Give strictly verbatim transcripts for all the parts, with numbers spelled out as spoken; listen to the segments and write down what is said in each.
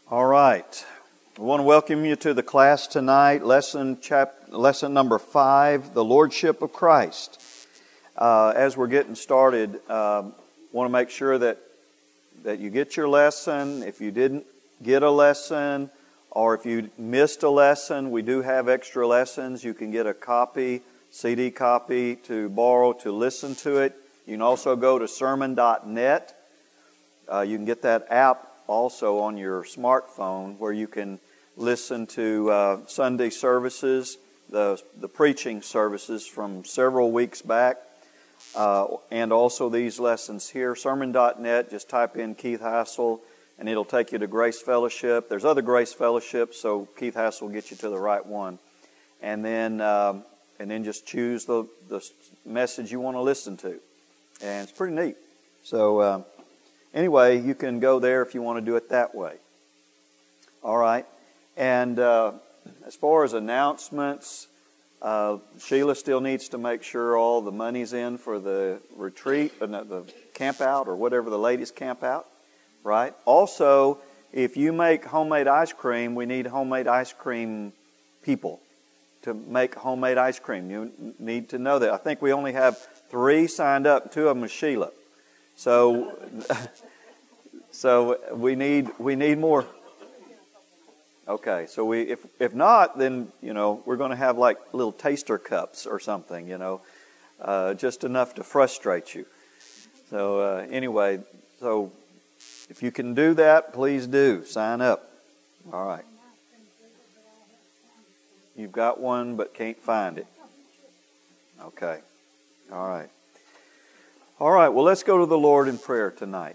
All right. I want to welcome you to the class tonight, lesson chap- lesson number five, the Lordship of Christ. Uh, as we're getting started, um, want to make sure that, that you get your lesson. If you didn't get a lesson, or if you missed a lesson, we do have extra lessons. You can get a copy, C D copy to borrow to listen to it. You can also go to sermon dot net. Uh, you can get that app also on your smartphone where you can listen to uh, Sunday services, the, the preaching services from several weeks back, uh, and also these lessons here. sermon dot net, just type in Keith Hassel and it'll take you to Grace Fellowship. There's other Grace Fellowships, so Keith Hassel will get you to the right one. And then um, and then just choose the, the message you want to listen to. And it's pretty neat. So uh, anyway, you can go there if you want to do it that way. All right. And uh, as far as announcements, uh, Sheila still needs to make sure all the money's in for the retreat, uh, the camp out, or whatever the ladies camp out, right? Also, if you make homemade ice cream, we need homemade ice cream people to make homemade ice cream. You need to know that. I think we only have three signed up. Two of them is Sheila. So, so we need we need more. Okay, so we if if not, then you know we're going to have like little taster cups or something, you know, uh, just enough to frustrate you. So uh, anyway, so if you can do that, please do sign up. All right. You've got one, but can't find it. Okay. All right. All right. Well, let's go to the Lord in prayer tonight.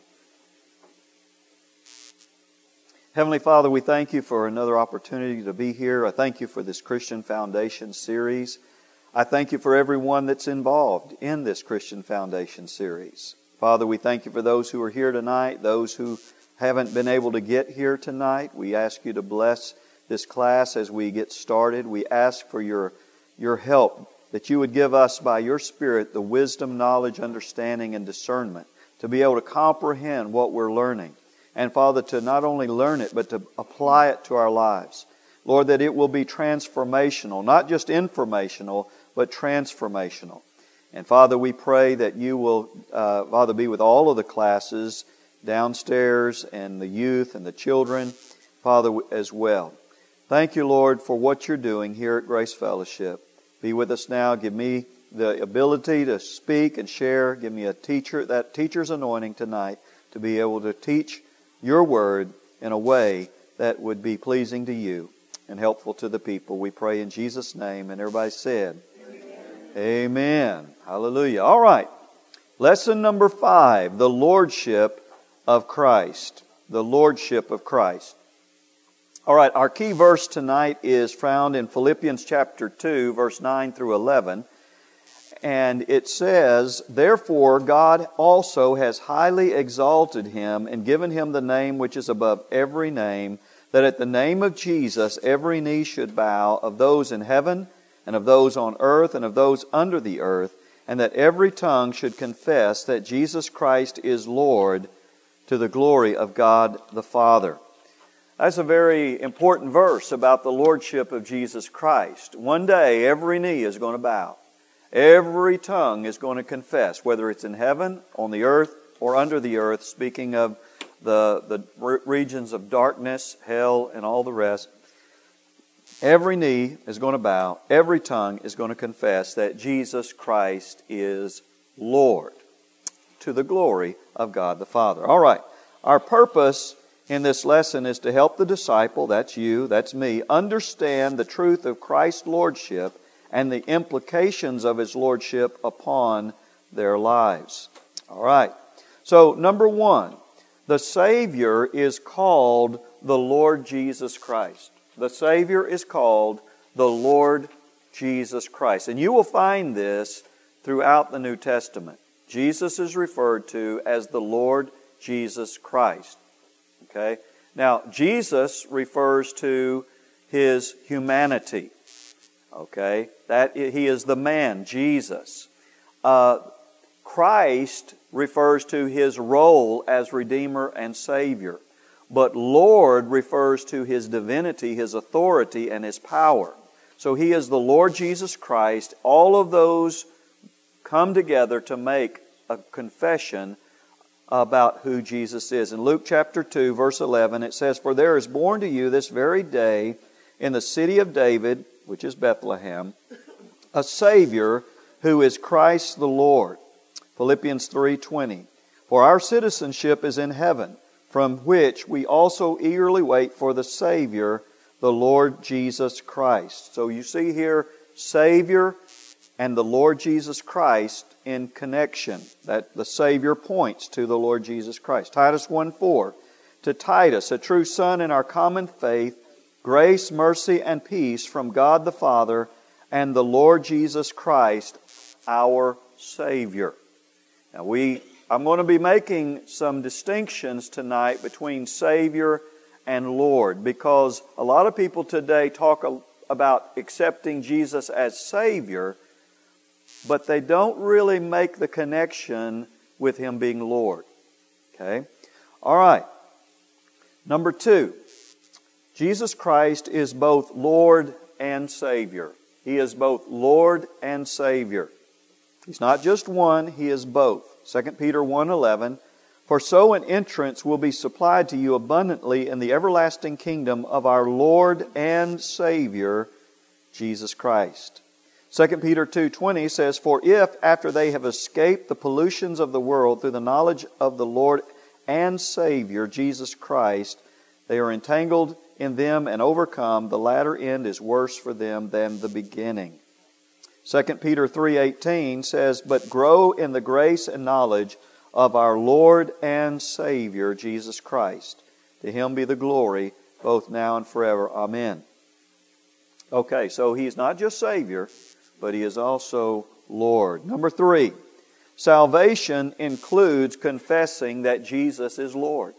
Heavenly Father, we thank you for another opportunity to be here. I thank you for this Christian Foundation series. I thank you for everyone that's involved in this Christian Foundation series. Father, we thank you for those who are here tonight, those who haven't been able to get here tonight. We ask you to bless this class as we get started. We ask for your, your help, that you would give us by your Spirit the wisdom, knowledge, understanding, and discernment to be able to comprehend what we're learning. And Father, to not only learn it, but to apply it to our lives. Lord, that it will be transformational, not just informational, but transformational. And Father, we pray that you will, uh, Father, be with all of the classes downstairs and the youth and the children, Father, as well. Thank you, Lord, for what you're doing here at Grace Fellowship. Be with us now. Give me the ability to speak and share. Give me a teacher, that teacher's anointing tonight to be able to teach your word in a way that would be pleasing to you and helpful to the people. We pray in Jesus' name. And everybody said, Amen. Amen. Hallelujah. All right. Lesson number five, the Lordship of Christ. The Lordship of Christ. All right, our key verse tonight is found in Philippians chapter two, verse nine through eleven. And it says, "Therefore God also has highly exalted Him and given Him the name which is above every name, that at the name of Jesus every knee should bow, of those in heaven and of those on earth and of those under the earth, and that every tongue should confess that Jesus Christ is Lord, to the glory of God the Father." That's a very important verse about the Lordship of Jesus Christ. One day, every knee is going to bow. Every tongue is going to confess, whether it's in heaven, on the earth, or under the earth, speaking of the, the regions of darkness, hell, and all the rest. Every knee is going to bow. Every tongue is going to confess that Jesus Christ is Lord, to the glory of God the Father. All right, our purpose in this lesson is to help the disciple, that's you, that's me, understand the truth of Christ's Lordship and the implications of His Lordship upon their lives. All right. So, number one, the Savior is called the Lord Jesus Christ. The Savior is called the Lord Jesus Christ. And you will find this throughout the New Testament. Jesus is referred to as the Lord Jesus Christ. Okay? Now, Jesus refers to His humanity. Okay? That He is the man, Jesus. Uh, Christ refers to His role as Redeemer and Savior. But Lord refers to His divinity, His authority, and His power. So He is the Lord Jesus Christ. All of those come together to make a confession about who Jesus is. In Luke chapter two, verse eleven, it says, "For there is born to you this very day in the city of David," which is Bethlehem, "a Savior who is Christ the Lord." Philippians three twenty, "For our citizenship is in heaven, from which we also eagerly wait for the Savior, the Lord Jesus Christ." So you see here, Savior and the Lord Jesus Christ in connection. That the Savior points to the Lord Jesus Christ. Titus one four, "To Titus, a true son in our common faith, grace, mercy, and peace from God the Father and the Lord Jesus Christ, our Savior." Now we, I'm going to be making some distinctions tonight between Savior and Lord, because a lot of people today talk about accepting Jesus as Savior, but they don't really make the connection with Him being Lord. Okay? All right. Number two, Jesus Christ is both Lord and Savior. He is both Lord and Savior. He's not just one, He is both. Second Peter one eleven, "For so an entrance will be supplied to you abundantly in the everlasting kingdom of our Lord and Savior, Jesus Christ." Second Peter two twenty says, "For if, after they have escaped the pollutions of the world through the knowledge of the Lord and Savior, Jesus Christ, they are entangled in them and overcome, the latter end is worse for them than the beginning." Second Peter three eighteen says, "But grow in the grace and knowledge of our Lord and Savior, Jesus Christ. To Him be the glory, both now and forever. Amen." Okay, so He's not just Savior, but He is also Lord. Number three, salvation includes confessing that Jesus is Lord.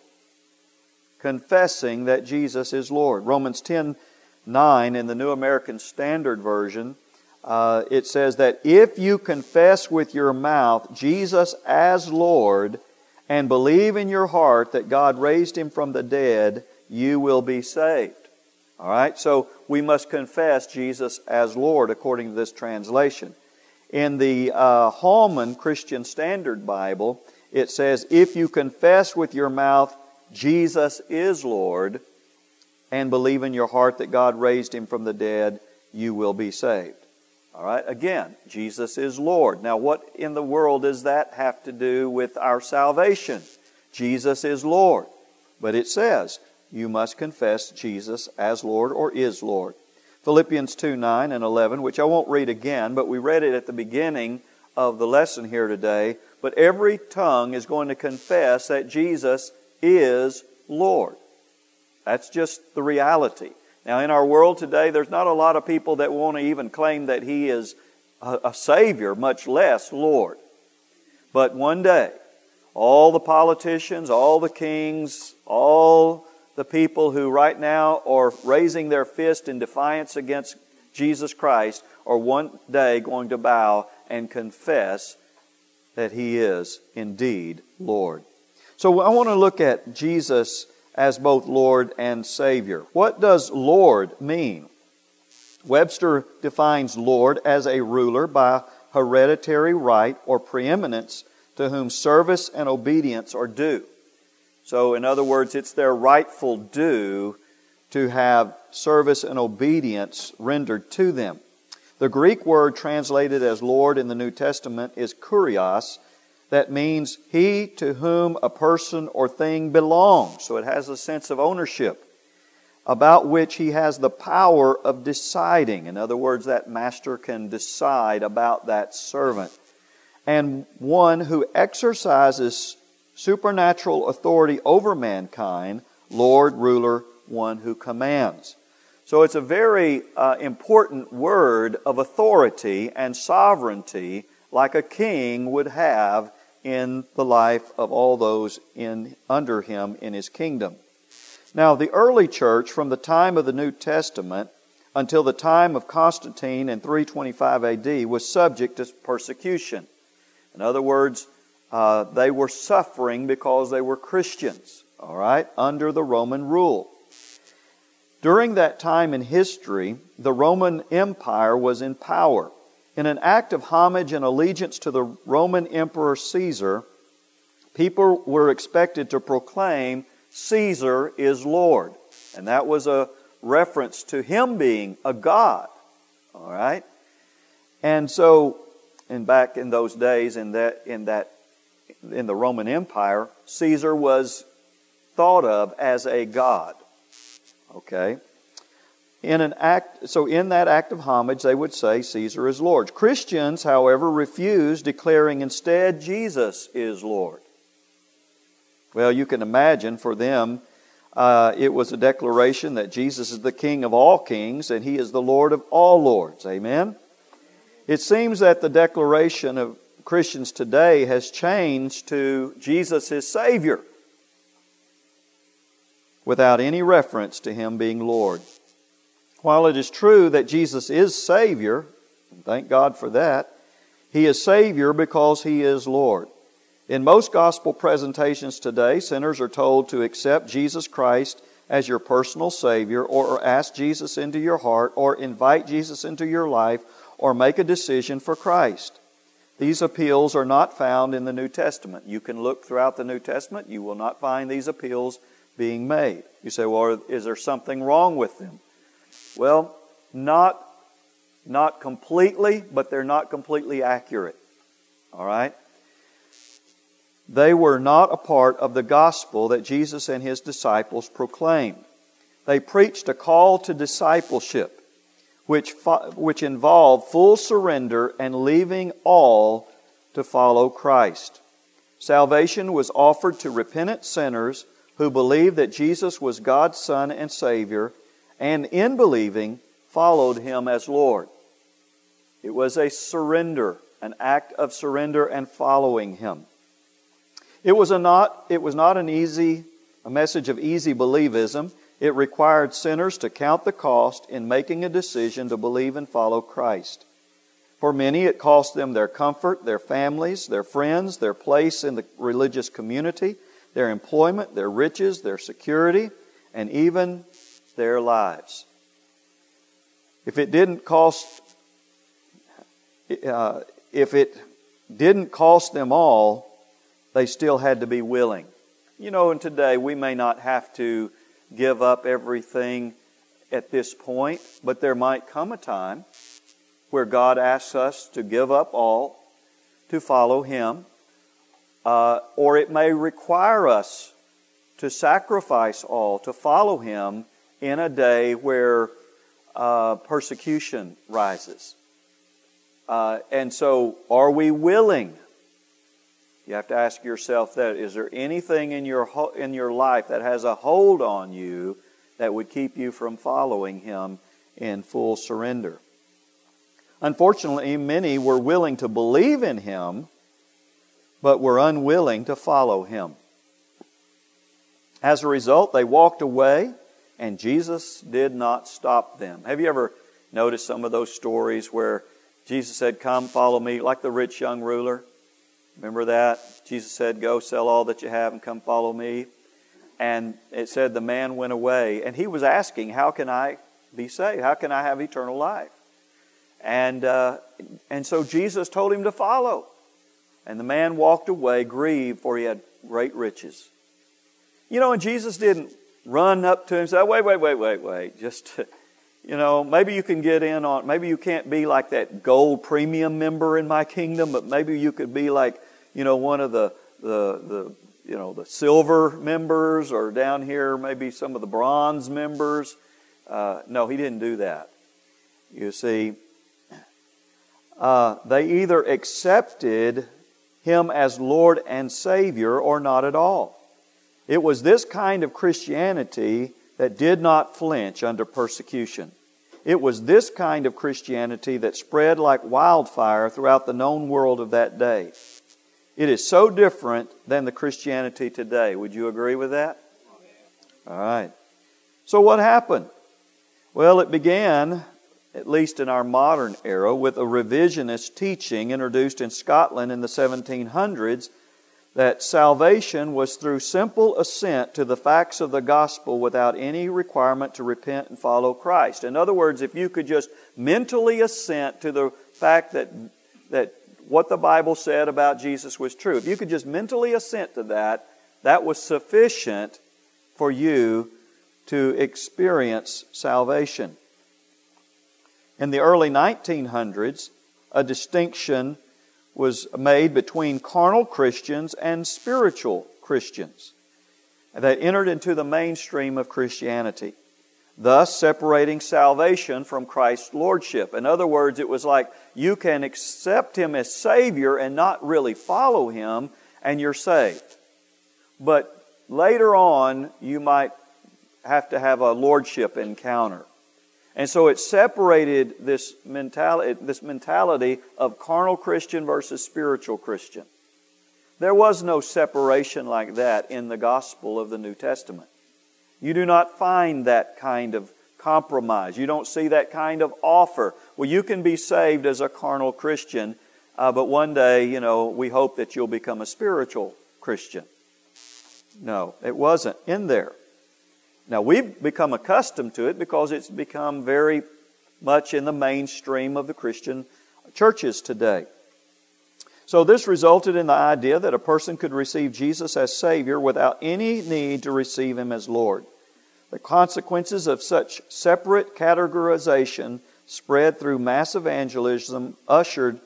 Confessing that Jesus is Lord. Romans ten nine in the New American Standard Version, uh, it says that if you confess with your mouth Jesus as Lord and believe in your heart that God raised Him from the dead, you will be saved. All right, so we must confess Jesus as Lord according to this translation. In the uh, Holman Christian Standard Bible, it says, "If you confess with your mouth Jesus is Lord and believe in your heart that God raised Him from the dead, you will be saved." All right, again, Jesus is Lord. Now, what in the world does that have to do with our salvation? Jesus is Lord. But it says, you must confess Jesus as Lord or is Lord. Philippians two nine and eleven, which I won't read again, but we read it at the beginning of the lesson here today. "But every tongue is going to confess that Jesus is Lord." That's just the reality. Now, in our world today, there's not a lot of people that want to even claim that He is a, a Savior, much less Lord. But one day, all the politicians, all the kings, all the people who right now are raising their fist in defiance against Jesus Christ are one day going to bow and confess that He is indeed Lord. So I want to look at Jesus as both Lord and Savior. What does Lord mean? Webster defines Lord as a ruler by hereditary right or preeminence to whom service and obedience are due. So in other words, it's their rightful due to have service and obedience rendered to them. The Greek word translated as Lord in the New Testament is kurios. That means he to whom a person or thing belongs. So it has a sense of ownership, about which he has the power of deciding. In other words, that master can decide about that servant. And one who exercises supernatural authority over mankind, Lord, ruler, one who commands. So it's a very uh, important word of authority and sovereignty, like a king would have in the life of all those in under him in his kingdom. Now, the early church, from the time of the New Testament until the time of Constantine in three twenty-five A D, was subject to persecution. In other words, uh, they were suffering because they were Christians. all right, under the Roman rule. During that time in history, the Roman Empire was in power. In an act of homage and allegiance to the Roman Emperor Caesar, people were expected to proclaim, "Caesar is Lord." And that was a reference to him being a god. All right? And so, and back in those days, in that in that in the Roman Empire, Caesar was thought of as a god. Okay? In an act, so in that act of homage, they would say Caesar is Lord. Christians, however, refused, declaring instead Jesus is Lord. Well, you can imagine for them, uh, it was a declaration that Jesus is the King of all kings and He is the Lord of all lords. Amen? It seems that the declaration of Christians today has changed to Jesus is Savior, without any reference to Him being Lord. While it is true that Jesus is Savior, and thank God for that, He is Savior because He is Lord. In most gospel presentations today, sinners are told to accept Jesus Christ as your personal Savior, or ask Jesus into your heart, or invite Jesus into your life, or make a decision for Christ. These appeals are not found in the New Testament. You can look throughout the New Testament, you will not find these appeals being made. You say, well, is there something wrong with them? Well, not, not completely, but they're not completely accurate. All right? They were not a part of the gospel that Jesus and His disciples proclaimed. They preached a call to discipleship, which, which involved full surrender and leaving all to follow Christ. Salvation was offered to repentant sinners who believed that Jesus was God's Son and Savior, and in believing, followed Him as Lord. It was a surrender, an act of surrender and following Him. It was a not, it was not an easy, a message of easy believism. It required sinners to count the cost in making a decision to believe and follow Christ. For many, it cost them their comfort, their families, their friends, their place in the religious community, their employment, their riches, their security, and even their lives. If it didn't cost, uh, if it didn't cost them all, they still had to be willing. You know, and today we may not have to give up everything at this point, but there might come a time where God asks us to give up all to follow Him, uh, or it may require us to sacrifice all to follow Him in a day where uh, persecution rises. Uh, and so, are we willing? You have to ask yourself that. Is there anything in your ho- in your life that has a hold on you that would keep you from following Him in full surrender? Unfortunately, many were willing to believe in Him, but were unwilling to follow Him. As a result, they walked away, and Jesus did not stop them. Have you ever noticed some of those stories where Jesus said, "Come, follow me," like the rich young ruler? Remember that? Jesus said, "Go sell all that you have and come follow me." And it said the man went away, and he was asking, "How can I be saved? How can I have eternal life?" And uh, and so Jesus told him to follow. And the man walked away grieved, for he had great riches. You know, and Jesus didn't run up to him and say, "Wait, wait, wait, wait, wait. Just, you know, maybe you can get in on, maybe you can't be like that gold premium member in my kingdom, but maybe you could be like, you know, one of the, the, the you know, the silver members, or down here, maybe some of the bronze members." Uh, no, he didn't do that. You see, uh, they either accepted Him as Lord and Savior or not at all. It was this kind of Christianity that did not flinch under persecution. It was this kind of Christianity that spread like wildfire throughout the known world of that day. It is so different than the Christianity today. Would you agree with that? All right. So what happened? Well, it began, at least in our modern era, with a revisionist teaching introduced in Scotland in the seventeen hundreds that salvation was through simple assent to the facts of the gospel without any requirement to repent and follow Christ. In other words, if you could just mentally assent to the fact that, that what the Bible said about Jesus was true, if you could just mentally assent to that, that was sufficient for you to experience salvation. In the early nineteen hundreds, a distinction was made between carnal Christians and spiritual Christians that entered into the mainstream of Christianity, thus separating salvation from Christ's lordship. In other words, it was like you can accept Him as Savior and not really follow Him, and you're saved. But later on, you might have to have a lordship encounter. And so it separated this mentality, this mentality of carnal Christian versus spiritual Christian. There was no separation like that in the gospel of the New Testament. You do not find that kind of compromise. You don't see that kind of offer. Well, you can be saved as a carnal Christian, uh, but one day, you know, we hope that you'll become a spiritual Christian. No, it wasn't in there. Now, we've become accustomed to it because it's become very much in the mainstream of the Christian churches today. So this resulted in the idea that a person could receive Jesus as Savior without any need to receive Him as Lord. The consequences of such separate categorization spread through mass evangelism ushered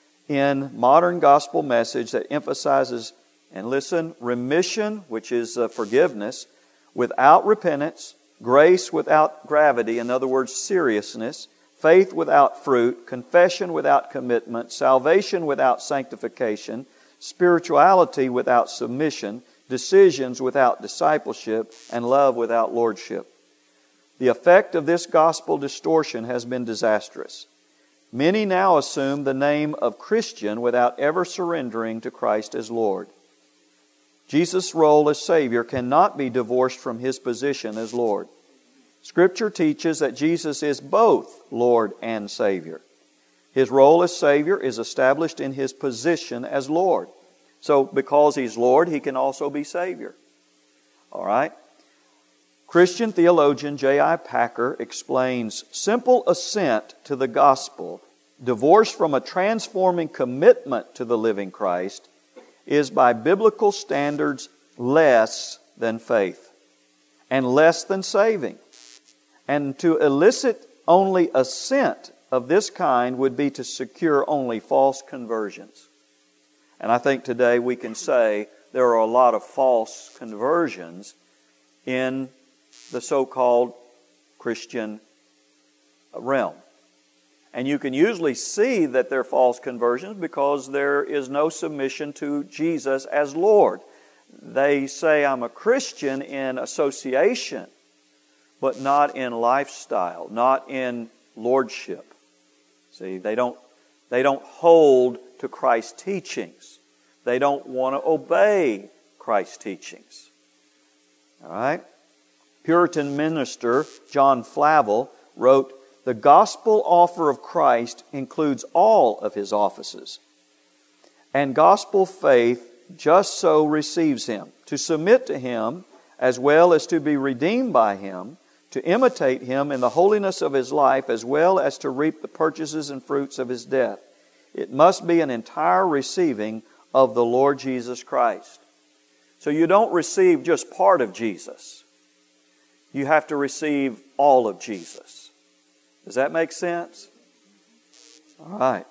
in modern gospel message that emphasizes, and listen, remission, which is uh, forgiveness, without repentance, grace without gravity, in other words, seriousness, faith without fruit, confession without commitment, salvation without sanctification, spirituality without submission, decisions without discipleship, and love without lordship. The effect of this gospel distortion has been disastrous. Many now assume the name of Christian without ever surrendering to Christ as Lord. Jesus' role as Savior cannot be divorced from His position as Lord. Scripture teaches that Jesus is both Lord and Savior. His role as Savior is established in His position as Lord. So because He's Lord, He can also be Savior. All right? Christian theologian J I Packer explains, simple assent to the gospel, divorced from a transforming commitment to the living Christ, is by biblical standards less than faith and less than saving. And to elicit only assent of this kind would be to secure only false conversions. And I think today we can say there are a lot of false conversions in the so-called Christian realm. And you can usually see that they're false conversions because there is no submission to Jesus as Lord. They say, I'm a Christian in association, but not in lifestyle, not in lordship. See, they don't, they don't hold to Christ's teachings. They don't want to obey Christ's teachings. All right? Puritan minister John Flavel wrote, the gospel offer of Christ includes all of His offices, and gospel faith just so receives Him. To submit to Him, as well as to be redeemed by Him, to imitate Him in the holiness of His life, as well as to reap the purchases and fruits of His death. It must be an entire receiving of the Lord Jesus Christ. So you don't receive just part of Jesus. You have to receive all of Jesus. Does that make sense? All right.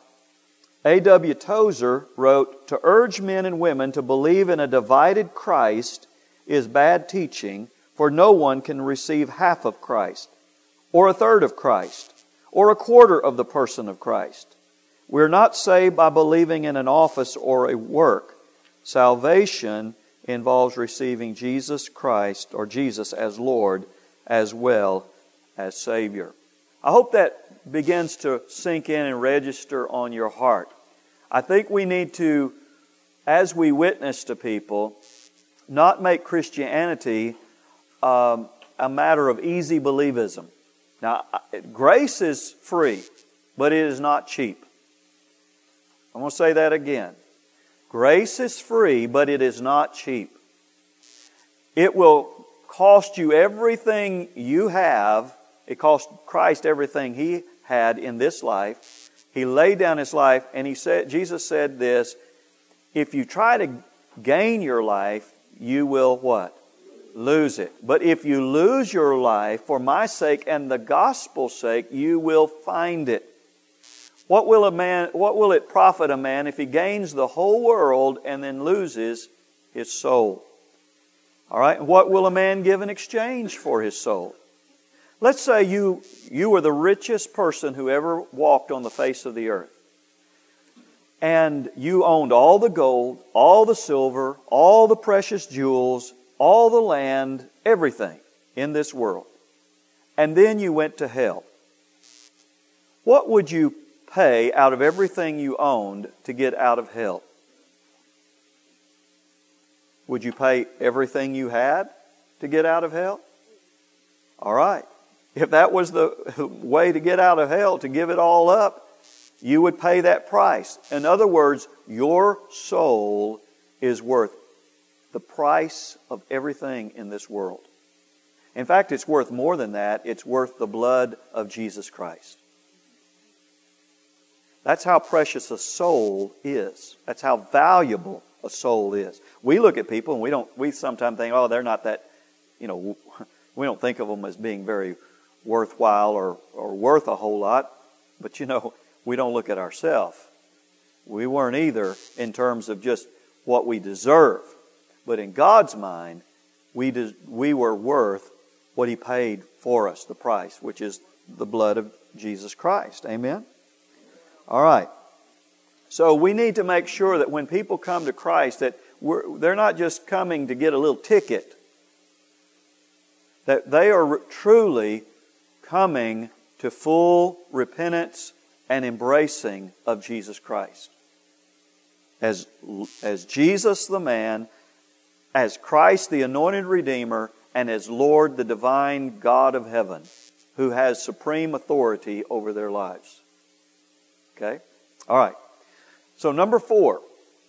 A W Tozer wrote, to urge men and women to believe in a divided Christ is bad teaching, for no one can receive half of Christ, or a third of Christ, or a quarter of the person of Christ. We're not saved by believing in an office or a work. Salvation involves receiving Jesus Christ, or Jesus as Lord, as well as Savior. I hope that begins to sink in and register on your heart. I think we need to, as we witness to people, not make Christianity um, a matter of easy believism. Now, grace is free, but it is not cheap. I'm going to say that again. Grace is free, but it is not cheap. It will cost you everything you have. It cost Christ everything He had in this life. He laid down His life, and He said, Jesus said this, if you try to gain your life, you will what? Lose it. But if you lose your life for my sake and the gospel's sake, you will find it. What will a man, what will it profit a man if he gains the whole world and then loses his soul? All right, what will a man give in exchange for his soul? Let's say you, you were the richest person who ever walked on the face of the earth. And you owned all the gold, all the silver, all the precious jewels, all the land, everything in this world. And then you went to hell. What would you pay out of everything you owned to get out of hell? Would you pay everything you had to get out of hell? All right. If that was the way to get out of hell, to give it all up, you would pay that price. In other words, your soul is worth the price of everything in this world. In fact, it's worth more than that. It's worth the blood of Jesus Christ. That's how precious a soul is. That's how valuable a soul is. We look at people and we don't. We sometimes think, oh, they're not that. You know, we don't think of them as being very worthwhile or or worth a whole lot. But you know, we don't look at ourselves. We weren't either in terms of just what we deserve, but in God's mind, we des- we were worth what He paid for us, the price, which is the blood of Jesus Christ. Amen. All right. So we need to make sure that when people come to Christ, that we're, they're not just coming to get a little ticket. That they are truly coming to full repentance and embracing of Jesus Christ. As, as Jesus the man, as Christ the anointed Redeemer, and as Lord the divine God of heaven, who has supreme authority over their lives. Okay? All right. So number four.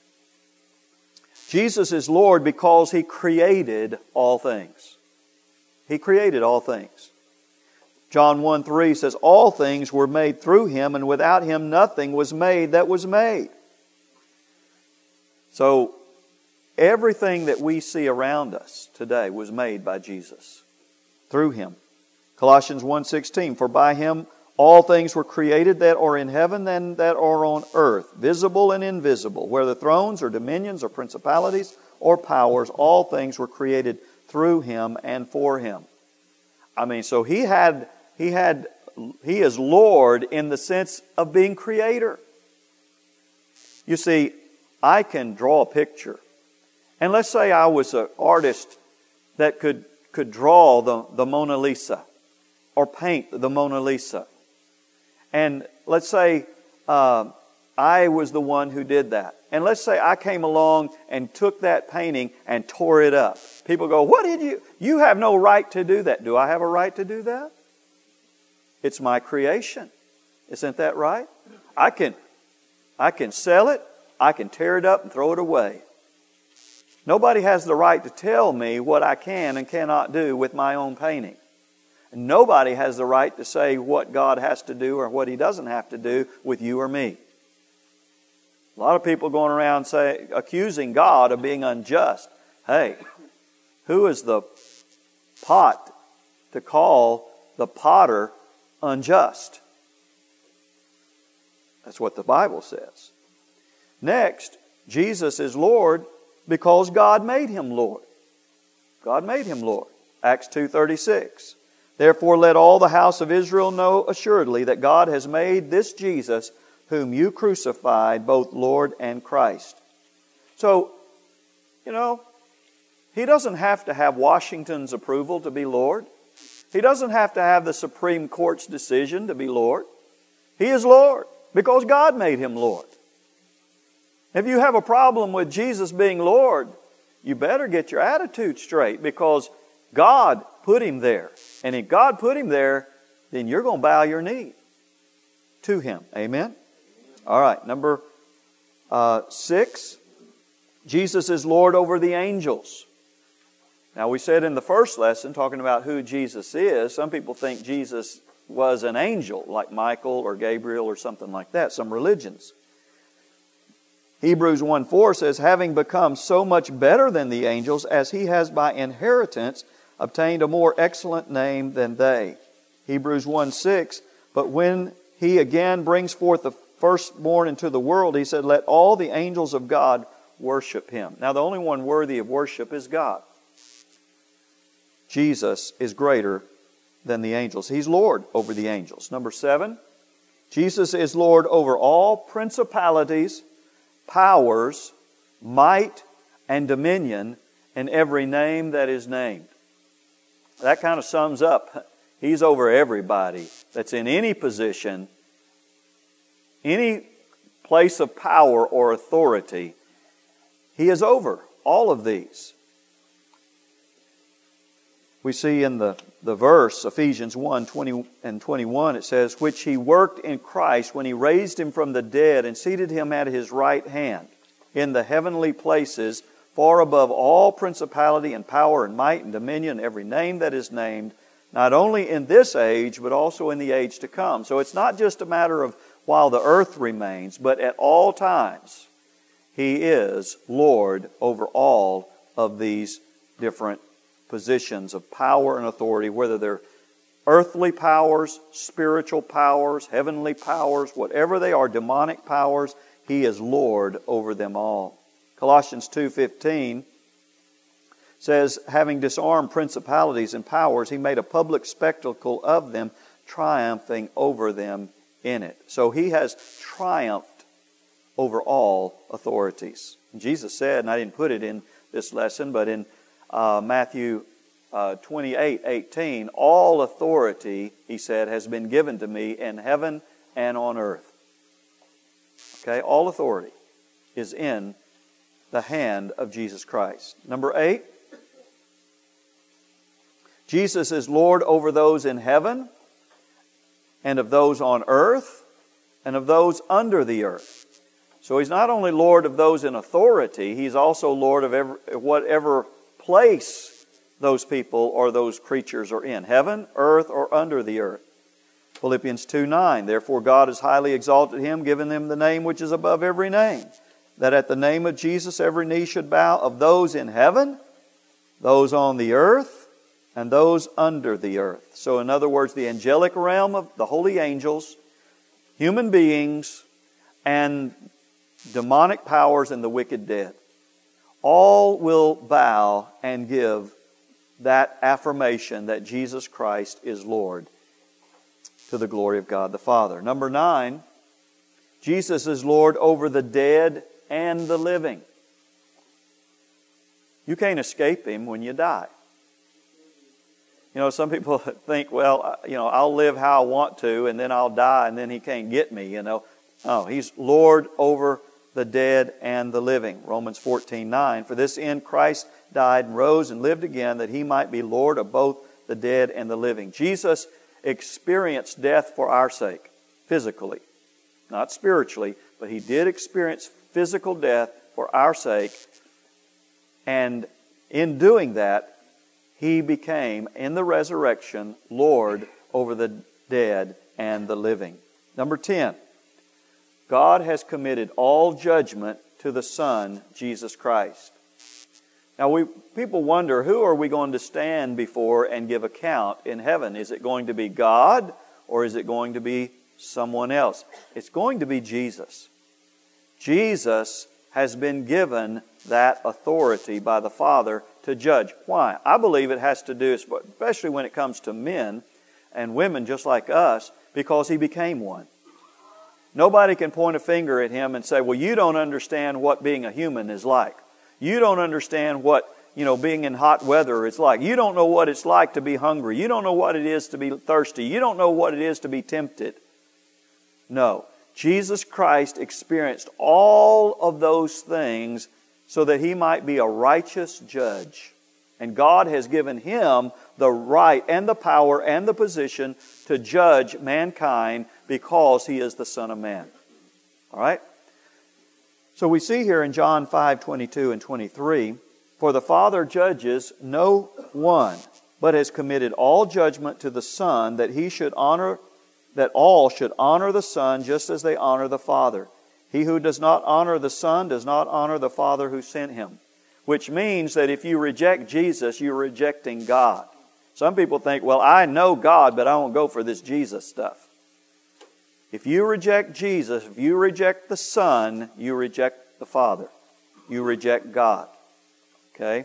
Jesus is Lord because He created all things. He created all things. John one three says, all things were made through Him, and without Him nothing was made that was made. So, everything that we see around us today was made by Jesus. Through Him. Colossians one sixteen, for by Him all things were created that are in heaven and that are on earth, visible and invisible, whether thrones or dominions or principalities or powers, all things were created through Him and for Him. I mean, so He had, He had, He is Lord in the sense of being Creator. You see, I can draw a picture. And let's say I was an artist that could, could draw the, the Mona Lisa or paint the Mona Lisa. And let's say uh, I was the one who did that. And let's say I came along and took that painting and tore it up. People go, what did you? You have no right to do that. Do I have a right to do that? It's my creation. Isn't that right? I can, I can sell it. I can tear it up and throw it away. Nobody has the right to tell me what I can and cannot do with my own painting. And nobody has the right to say what God has to do or what He doesn't have to do with you or me. A lot of people going around say, accusing God of being unjust. Hey, who is the pot to call the potter unjust? That's what the Bible says. Next, Jesus is Lord because God made Him Lord. God made Him Lord. Acts two thirty-six. Therefore let all the house of Israel know assuredly that God has made this Jesus, whom you crucified, both Lord and Christ. So, you know, He doesn't have to have Washington's approval to be Lord. He doesn't have to have the Supreme Court's decision to be Lord. He is Lord because God made Him Lord. If you have a problem with Jesus being Lord, you better get your attitude straight because God put Him there. And if God put Him there, then you're going to bow your knee to Him. Amen? All right, number uh, six. Jesus is Lord over the angels. Now we said in the first lesson, talking about who Jesus is, some people think Jesus was an angel, like Michael or Gabriel or something like that, some religions. Hebrews one four says, having become so much better than the angels, as He has by inheritance obtained a more excellent name than they. Hebrews one six, but when He again brings forth the firstborn into the world, He said, let all the angels of God worship Him. Now the only one worthy of worship is God. Jesus is greater than the angels. He's Lord over the angels. Number seven, Jesus is Lord over all principalities, powers, might, and dominion, and every name that is named. That kind of sums up. He's over everybody that's in any position, any place of power or authority. He is over all of these. We see in the, the verse, Ephesians one, twenty and twenty-one, it says, which He worked in Christ when He raised Him from the dead and seated Him at His right hand in the heavenly places, far above all principality and power and might and dominion, every name that is named, not only in this age, but also in the age to come. So it's not just a matter of while the earth remains, but at all times, He is Lord over all of these different positions of power and authority, whether they're earthly powers, spiritual powers, heavenly powers, whatever they are, demonic powers, He is Lord over them all. Colossians two fifteen says, having disarmed principalities and powers, He made a public spectacle of them, triumphing over them in it. So He has triumphed over all authorities. And Jesus said, and I didn't put it in this lesson, but in Uh, Matthew uh, twenty-eight eighteen, all authority, He said, has been given to Me in heaven and on earth. Okay, all authority is in the hand of Jesus Christ. Number eight, Jesus is Lord over those in heaven and of those on earth and of those under the earth. So He's not only Lord of those in authority, He's also Lord of every, whatever place those people or those creatures are in, heaven, earth, or under the earth. Philippians two nine, therefore God has highly exalted Him, given Him the name which is above every name, that at the name of Jesus every knee should bow, of those in heaven, those on the earth, and those under the earth. So in other words, the angelic realm of the holy angels, human beings, and demonic powers and the wicked dead, all will bow and give that affirmation that Jesus Christ is Lord, to the glory of God the Father. Number nine, Jesus is Lord over the dead and the living. You can't escape Him when you die. You know, some people think, well, you know, I'll live how I want to and then I'll die and then He can't get me, you know. Oh, He's Lord over the dead and the living. Romans fourteen nine, for this end Christ died and rose and lived again, that He might be Lord of both the dead and the living. Jesus experienced death for our sake, physically. Not spiritually, but He did experience physical death for our sake. And in doing that, He became, in the resurrection, Lord over the dead and the living. Number ten, God has committed all judgment to the Son, Jesus Christ. Now, we people wonder, who are we going to stand before and give account in heaven? Is it going to be God or is it going to be someone else? It's going to be Jesus. Jesus has been given that authority by the Father to judge. Why? I believe it has to do, especially when it comes to men and women just like us, because He became one. Nobody can point a finger at Him and say, well, you don't understand what being a human is like. You don't understand what, you know, being in hot weather is like. You don't know what it's like to be hungry. You don't know what it is to be thirsty. You don't know what it is to be tempted. No. Jesus Christ experienced all of those things so that He might be a righteous judge. And God has given Him the right and the power and the position to judge mankind because He is the Son of Man. All right? So we see here in John five, twenty-two and twenty-three, for the Father judges no one, but has committed all judgment to the Son, that he should honor, that all should honor the Son just as they honor the Father. He who does not honor the Son does not honor the Father who sent him. Which means that if you reject Jesus, you're rejecting God. Some people think, well, I know God, but I won't go for this Jesus stuff. If you reject Jesus, if you reject the Son, you reject the Father. You reject God. Okay?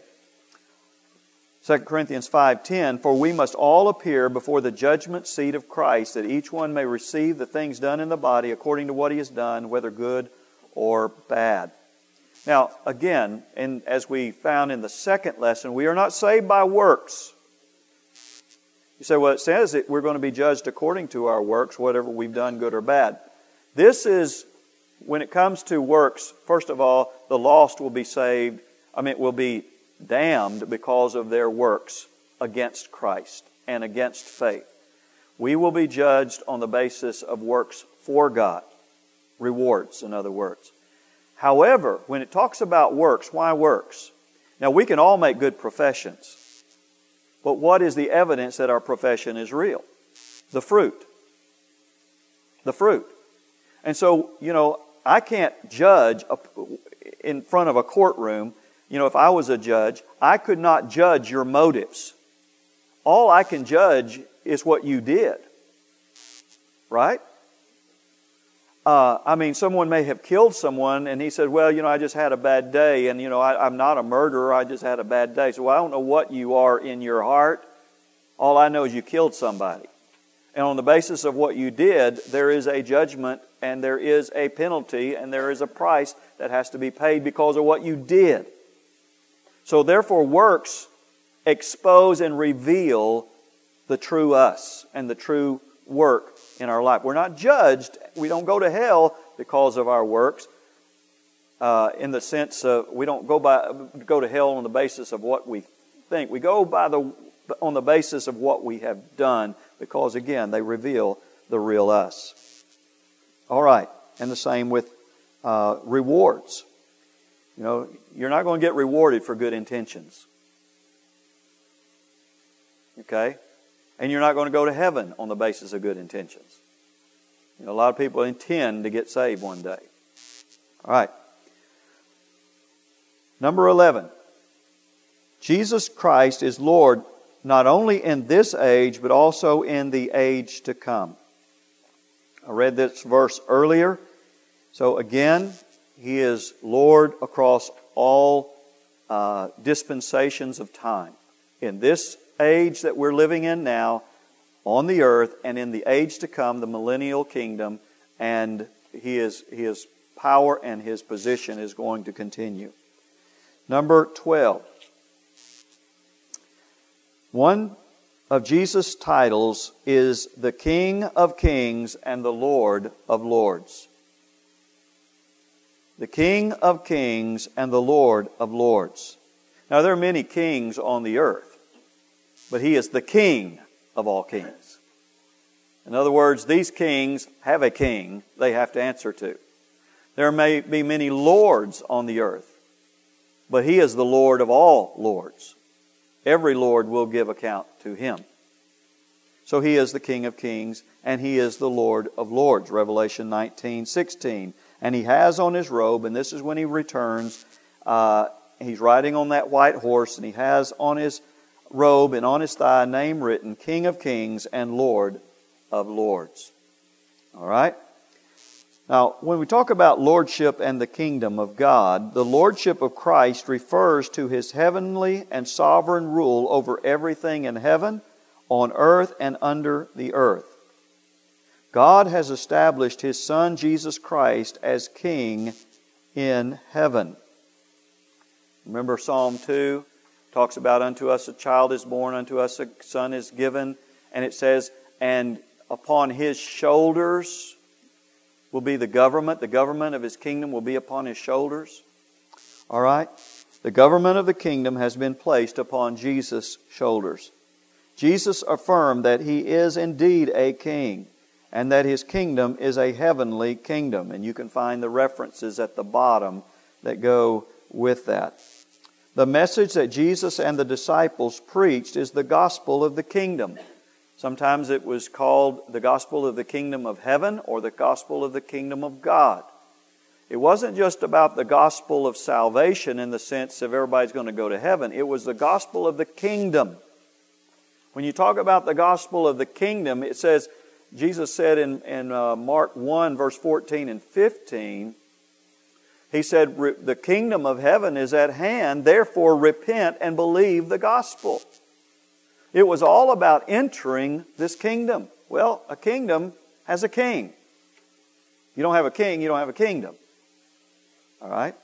Second Corinthians five ten, for we must all appear before the judgment seat of Christ, that each one may receive the things done in the body according to what he has done, whether good or bad. Now, again, and as we found in the second lesson, we are not saved by works. You say, well, it says that we're going to be judged according to our works, whatever we've done, good or bad. This is, when it comes to works, first of all, the lost will be saved, I mean, will be damned because of their works against Christ and against faith. We will be judged on the basis of works for God. Rewards, in other words. However, when it talks about works, why works? Now, we can all make good professions. But what is the evidence that our profession is real? The fruit. The fruit. And so, you know, I can't judge in front of a courtroom. You know, if I was a judge, I could not judge your motives. All I can judge is what you did. Right? Uh, I mean, someone may have killed someone and he said, well, you know, I just had a bad day and, you know, I, I'm not a murderer, I just had a bad day. So well, I don't know what you are in your heart. All I know is you killed somebody. And on the basis of what you did, there is a judgment and there is a penalty and there is a price that has to be paid because of what you did. So therefore, works expose and reveal the true us and the true work in our life. We're not judged. We don't go to hell because of our works. Uh, in the sense of we don't go by go to hell on the basis of what we think. We go by the on the basis of what we have done, because again, they reveal the real us. All right, and the same with uh, rewards. You know, you're not going to get rewarded for good intentions. Okay? And you're not going to go to heaven on the basis of good intentions. You know, a lot of people intend to get saved one day. All right. Number eleven. Jesus Christ is Lord not only in this age, but also in the age to come. I read this verse earlier. So again, He is Lord across all uh, dispensations of time. In this age that we're living in now, on the earth, and in the age to come, the millennial kingdom, and He is His power and His position is going to continue. Number twelve. One of Jesus' titles is the King of Kings and the Lord of Lords. The King of Kings and the Lord of Lords. Now, there are many kings on the earth, but He is the King of all kings. In other words, these kings have a king they have to answer to. There may be many lords on the earth, but He is the Lord of all lords. Every lord will give account to Him. So He is the King of Kings and He is the Lord of Lords. Revelation nineteen sixteen. And He has on His robe, and this is when He returns, uh, He's riding on that white horse, and He has on His robe and on His thigh a name written, King of Kings and Lord of Lords. All right? Now, when we talk about lordship and the kingdom of God, the lordship of Christ refers to His heavenly and sovereign rule over everything in heaven, on earth, and under the earth. God has established His Son, Jesus Christ, as King in heaven. Remember Psalm two talks about, unto us a child is born, unto us a son is given, and it says, and upon His shoulders will be the government. The government of His kingdom will be upon His shoulders. All right? The government of the kingdom has been placed upon Jesus' shoulders. Jesus affirmed that He is indeed a king and that His kingdom is a heavenly kingdom. And you can find the references at the bottom that go with that. The message that Jesus and the disciples preached is the gospel of the kingdom. Sometimes it was called the gospel of the kingdom of heaven or the gospel of the kingdom of God. It wasn't just about the gospel of salvation in the sense of everybody's going to go to heaven. It was the gospel of the kingdom. When you talk about the gospel of the kingdom, it says, Jesus said in, in uh, Mark one, verse fourteen and fifteen, He said, the kingdom of heaven is at hand, therefore repent and believe the gospel. It was all about entering this kingdom. Well, a kingdom has a king. You don't have a king, you don't have a kingdom. All right?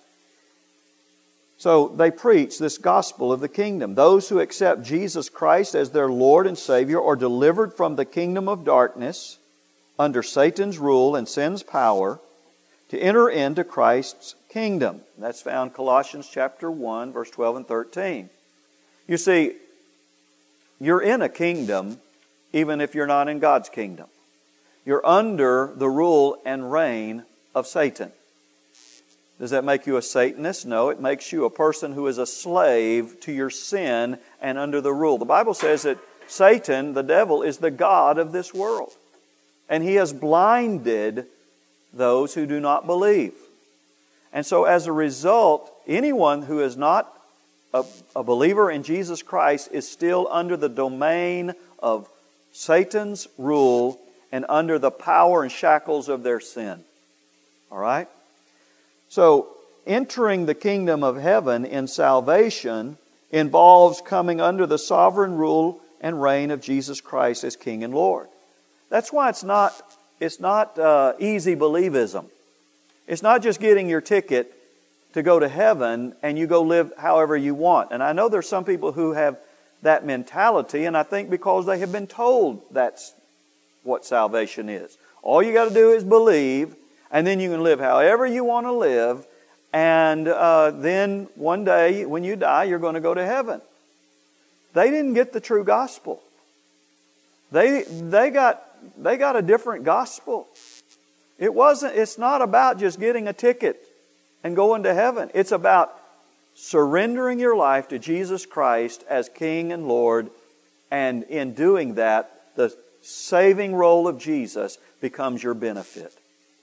So they preach this gospel of the kingdom. Those who accept Jesus Christ as their Lord and Savior are delivered from the kingdom of darkness under Satan's rule and sin's power to enter into Christ's kingdom. That's found in Colossians chapter one, verse twelve and thirteen. You see, you're in a kingdom even if you're not in God's kingdom. You're under the rule and reign of Satan. Does that make you a Satanist? No, it makes you a person who is a slave to your sin and under the rule. The Bible says that Satan, the devil, is the god of this world. And he has blinded those who do not believe. And so as a result, anyone who is not a, a believer in Jesus Christ is still under the domain of Satan's rule and under the power and shackles of their sin. All right? So, entering the kingdom of heaven in salvation involves coming under the sovereign rule and reign of Jesus Christ as King and Lord. That's why it's not, it's not uh, easy believism. It's not just getting your ticket to go to heaven and you go live however you want. And I know there's some people who have that mentality, and I think because they have been told that's what salvation is. All you got to do is believe, and then you can live however you want to live, and uh, then one day when you die, you're going to go to heaven. They didn't get the true gospel. They they got they got a different gospel. It wasn't. It's not about just getting a ticket and going to heaven. It's about surrendering your life to Jesus Christ as King and Lord, and in doing that, the saving role of Jesus becomes your benefit.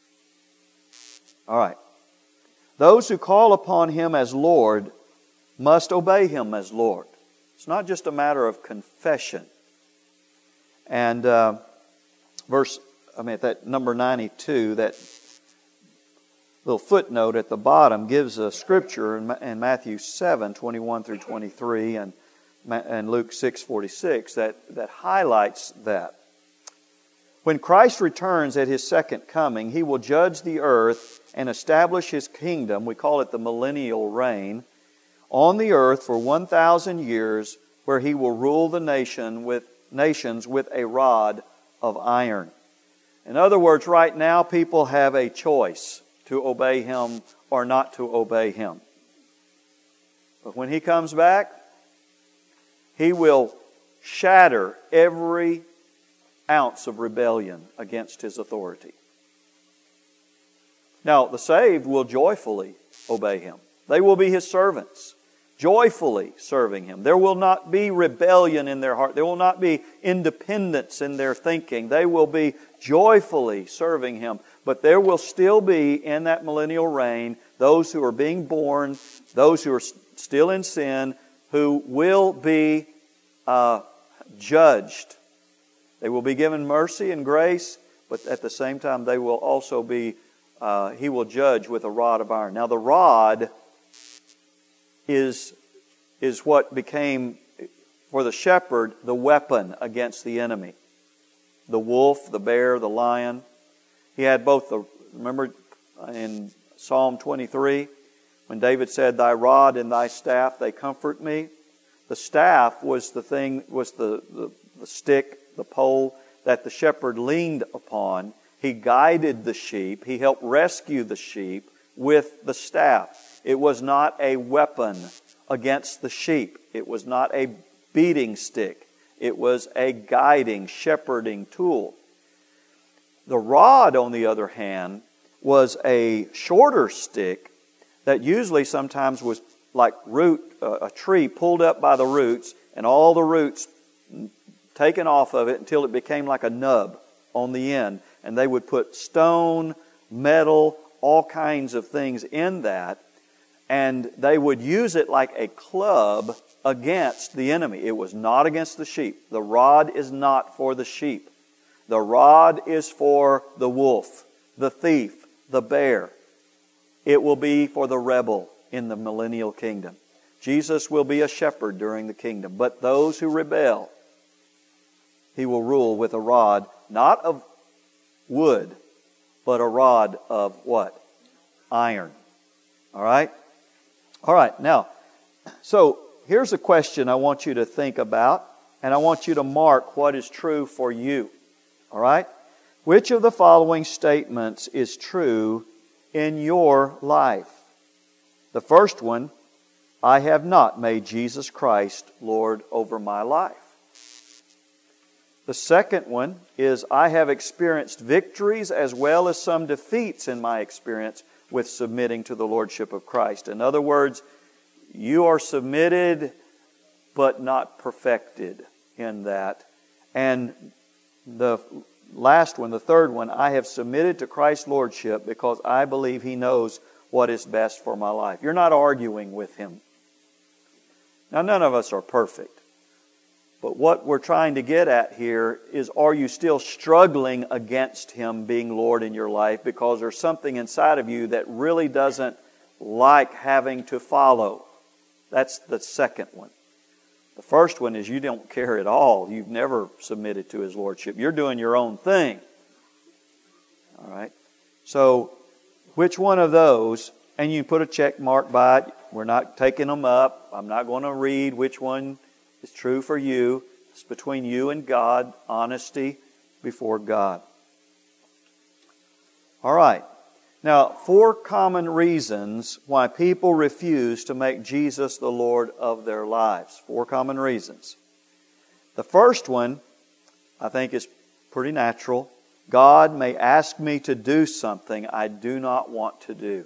All right. Those who call upon Him as Lord must obey Him as Lord. It's not just a matter of confession. And uh, verse, I mean, that number ninety-two, that little footnote at the bottom gives a scripture in, in Matthew seven, twenty-one through twenty-three, and, and Luke six, forty-six that, that highlights that. When Christ returns at His second coming, He will judge the earth and establish His kingdom, we call it the millennial reign, on the earth for one thousand years, where He will rule the nation with nations with a rod of iron. In other words, right now people have a choice to obey Him or not to obey Him. But when He comes back, He will shatter every ounce of rebellion against His authority. Now, the saved will joyfully obey Him. They will be His servants, joyfully serving Him. There will not be rebellion in their heart. There will not be independence in their thinking. They will be joyfully serving Him. But there will still be, in that millennial reign, those who are being born, those who are still in sin, who will be uh, judged. They will be given mercy and grace, but at the same time they will also be, uh, He will judge with a rod of iron. Now the rod is, is what became, for the shepherd, the weapon against the enemy. The wolf, the bear, the lion. He had both the, remember in Psalm twenty-three, when David said, "Thy rod and thy staff, they comfort me." The staff was the thing, was the, the, the stick, the pole that the shepherd leaned upon. He guided the sheep. He helped rescue the sheep with the staff. It was not a weapon against the sheep. It was not a beating stick. It was a guiding, shepherding tool. The rod, on the other hand, was a shorter stick that usually sometimes was like root, uh, a tree pulled up by the roots and all the roots taken off of it until it became like a nub on the end. And they would put stone, metal, all kinds of things in that. And they would use it like a club against the enemy. It was not against the sheep. The rod is not for the sheep. The rod is for the wolf, the thief, the bear. It will be for the rebel in the millennial kingdom. Jesus will be a shepherd during the kingdom. But those who rebel, He will rule with a rod, not of wood, but a rod of what? Iron. All right? All right, now, so here's a question I want you to think about, and I want you to mark what is true for you. All right? Which of the following statements is true in your life? The first one, I have not made Jesus Christ Lord over my life. The second one is, I have experienced victories as well as some defeats in my experience with submitting to the Lordship of Christ. In other words, you are submitted but not perfected in that. And the last one, the third one, I have submitted to Christ's Lordship because I believe He knows what is best for my life. You're not arguing with Him. Now, none of us are perfect. But what we're trying to get at here is, are you still struggling against Him being Lord in your life because there's something inside of you that really doesn't like having to follow? That's the second one. The first one is you don't care at all. You've never submitted to His Lordship. You're doing your own thing. All right? So, which one of those, and you put a check mark by it. We're not taking them up. I'm not going to read which one is true for you. It's between you and God, honesty before God. All right. Now, four common reasons why people refuse to make Jesus the Lord of their lives. Four common reasons. The first one, I think, is pretty natural. God may ask me to do something I do not want to do.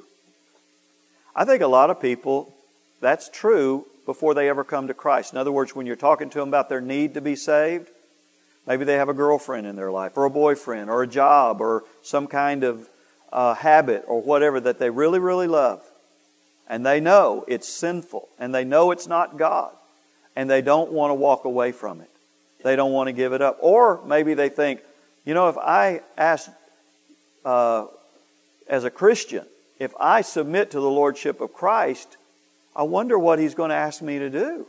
I think a lot of people, that's true before they ever come to Christ. In other words, when you're talking to them about their need to be saved, maybe they have a girlfriend in their life, or a boyfriend, or a job, or some kind of uh, habit, or whatever that they really, really love. And they know it's sinful, and they know it's not God, and they don't want to walk away from it. They don't want to give it up. Or maybe they think, you know, if I ask, uh, as a Christian, if I submit to the Lordship of Christ, I wonder what He's going to ask me to do.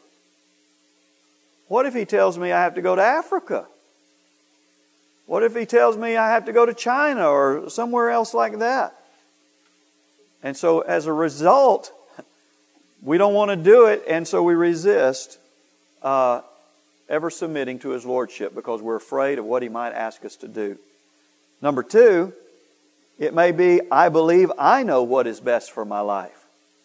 What if He tells me I have to go to Africa? What if He tells me I have to go to China or somewhere else like that? And so as a result, we don't want to do it, and so we resist uh, ever submitting to His Lordship because we're afraid of what He might ask us to do. Number two, it may be, I believe I know what is best for my life.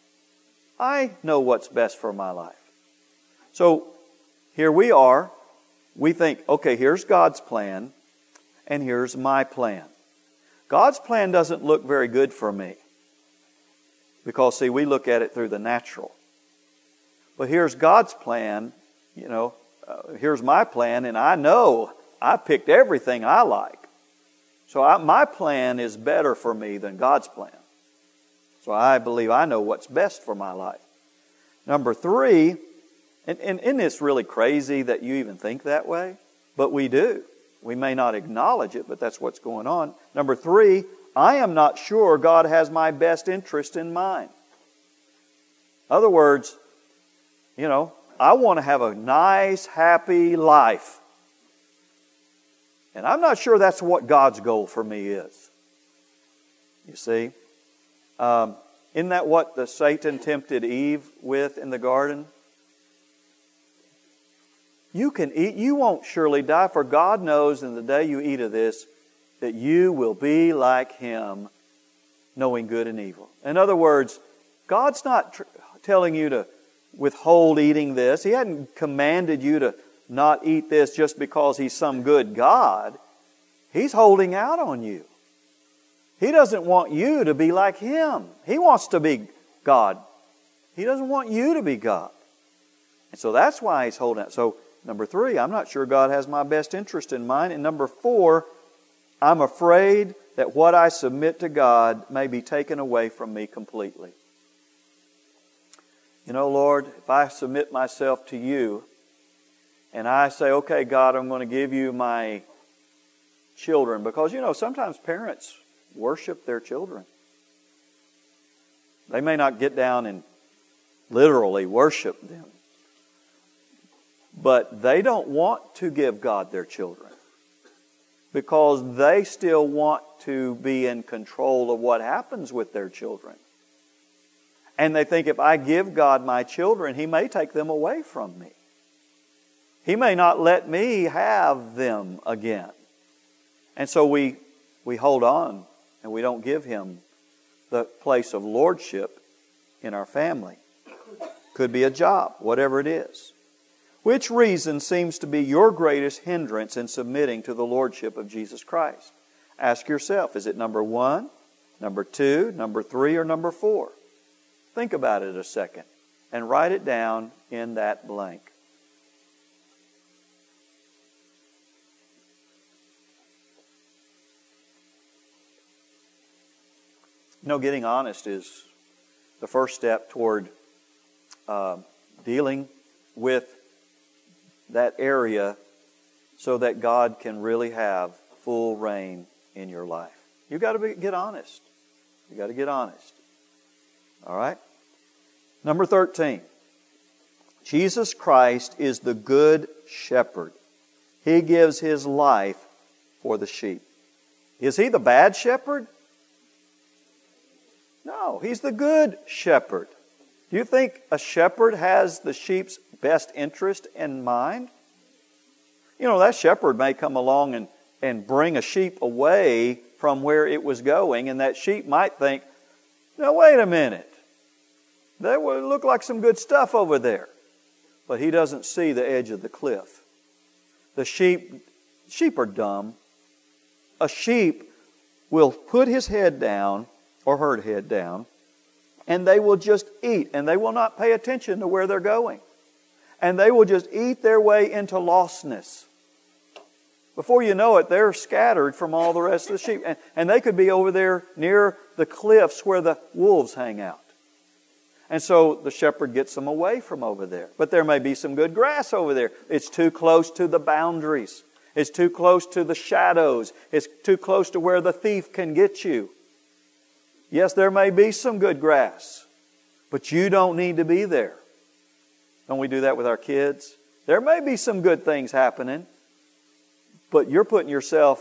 I know what's best for my life. So here we are. We think, okay, here's God's plan, and here's my plan. God's plan doesn't look very good for me. Because, see, we look at it through the natural. But here's God's plan, you know, uh, here's my plan, and I know I picked everything I like. So I, my plan is better for me than God's plan. So I believe I know what's best for my life. Number three, and, and isn't this really crazy that you even think that way? But we do. We may not acknowledge it, but that's what's going on. Number three, I am not sure God has my best interest in mind. In other words, you know, I want to have a nice, happy life. And I'm not sure that's what God's goal for me is. You see? Um, isn't that what the Satan tempted Eve with in the garden? You can eat, you won't surely die, for God knows in the day you eat of this that you will be like Him, knowing good and evil. In other words, God's not tr- telling you to withhold eating this. He hadn't commanded you to not eat this just because He's some good God. He's holding out on you. He doesn't want you to be like Him. He wants to be God. He doesn't want you to be God. And so that's why He's holding out. So, number three, I'm not sure God has my best interest in mind. And number four, I'm afraid that what I submit to God may be taken away from me completely. You know, Lord, if I submit myself to You and I say, okay, God, I'm going to give You my children. Because, you know, sometimes parents worship their children. They may not get down and literally worship them. But they don't want to give God their children. Because they still want to be in control of what happens with their children. And they think if I give God my children, He may take them away from me. He may not let me have them again. And so we, we hold on and we don't give Him the place of lordship in our family. Could be a job, whatever it is. Which reason seems to be your greatest hindrance in submitting to the lordship of Jesus Christ? Ask yourself, is it number one, number two, number three, or number four? Think about it a second and write it down in that blank. You know, getting honest is the first step toward uh, dealing with that area so that God can really have full reign in your life. You've got to be, get honest. You've got to get honest. All right? Number thirteen. Jesus Christ is the good shepherd. He gives His life for the sheep. Is He the bad shepherd? No, He's the good shepherd. Do you think a shepherd has the sheep's best interest in mind? You know, that shepherd may come along and, and bring a sheep away from where it was going, and that sheep might think, now wait a minute, that would look like some good stuff over there. But he doesn't see the edge of the cliff. The sheep, sheep are dumb. A sheep will put his head down, or her head down, and they will just eat, and they will not pay attention to where they're going. And they will just eat their way into lostness. Before you know it, they're scattered from all the rest of the sheep. And, and they could be over there near the cliffs where the wolves hang out. And so the shepherd gets them away from over there. But there may be some good grass over there. It's too close to the boundaries. It's too close to the shadows. It's too close to where the thief can get you. Yes, there may be some good grass, but you don't need to be there. Don't we do that with our kids? There may be some good things happening, but you're putting yourself